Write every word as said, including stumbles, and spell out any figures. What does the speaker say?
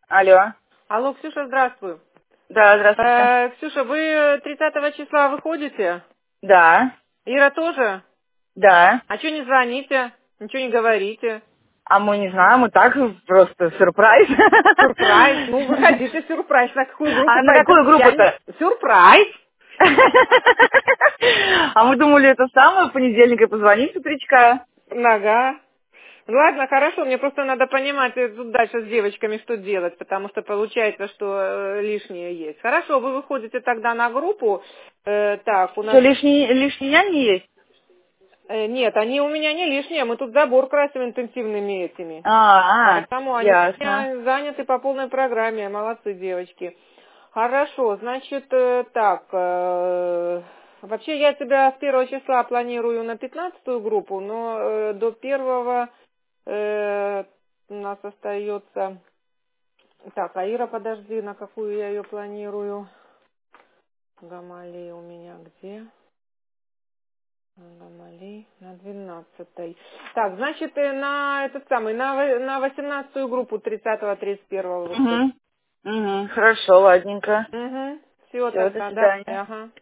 Алло. Алло, Ксюша, здравствуй. Да, здравствуйте. Э, Ксюша, вы тридцатого числа выходите? Да, Ира тоже? да. А что не звоните? Ничего не говорите? А мы не знаем, мы так просто сюрприз. Сюрприз? Ну, выходите, сюрприз. На какую группу А на пойдем? какую Я не... группу-то? Сюрприз! А мы думали, это самое, в понедельник и позвонить с утречка. Нога. Ладно, хорошо, мне просто надо понимать э, тут дальше с девочками, что делать, потому что получается, что э, лишнее есть. Хорошо, вы выходите тогда на группу. Э, так, у Что, нас... лишние, лишние няни есть? э, нет, они у меня не лишние, мы тут забор красим интенсивными этими. А, а, Поэтому они у ясно. меня заняты по полной программе. Молодцы, девочки. Хорошо, значит, э, так, э, вообще я тебя с первого числа планирую на пятнадцатую группу, но э, до первого э, у нас остается... Так, а Ира, подожди, на какую я ее планирую? Гамалей у меня где? Гамалей на двенадцатой. Так, значит, э, на этот самый, на, во- на восемнадцатую группу тридцатого тридцать первого выходит. Угу. Угу, хорошо, ладненько. Угу. Все Все, до тогда, да. свидания. Ага.